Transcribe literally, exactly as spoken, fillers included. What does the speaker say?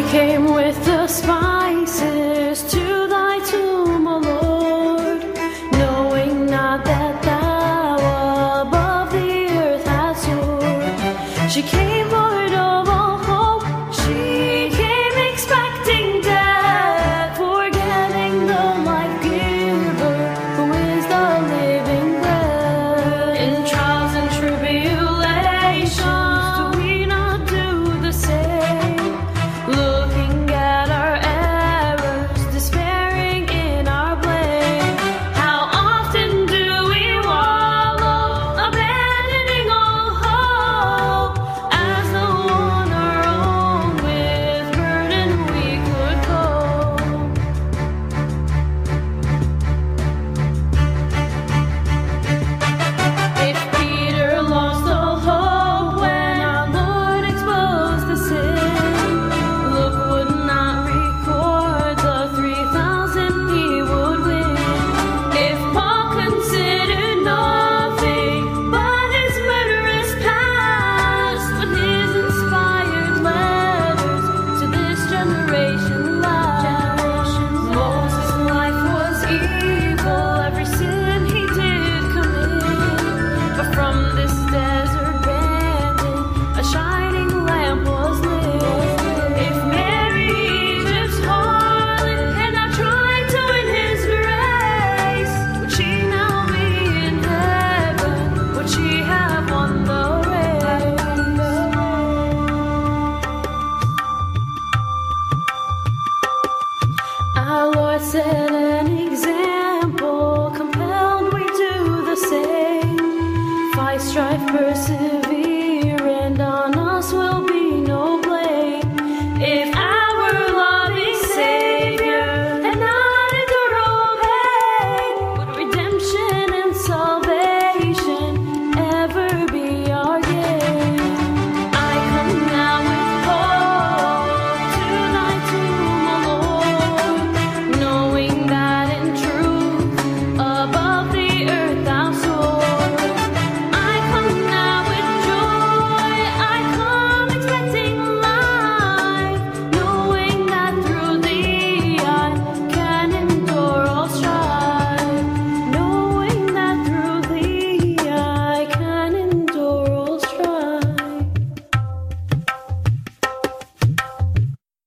came with the spices to thy tomb, O Lord, knowing not that thou above the earth hast soared. She came void of all hope, she came expecting death, forgetting the life giver who is the living bread. In trials and tribulations, do we not do the same? Looking at our errors, despairing in our blame. How often do we wallow, abandoning all hope, as though on our own with burden we could cope. If Peter lost all hope when our Lord exposed the sin, Luke would not record the three thousand he would win. If Paul considered nothing but his murderous past, but his inspired letters to this generation last. Moses' life was evil, every sin he did commit, but from this desert bandit a shining lamp was lit. If Mary, Egypt's harlot, had not tried to win his grace, would she now be in heaven? Would she have won the race? Our Lord said,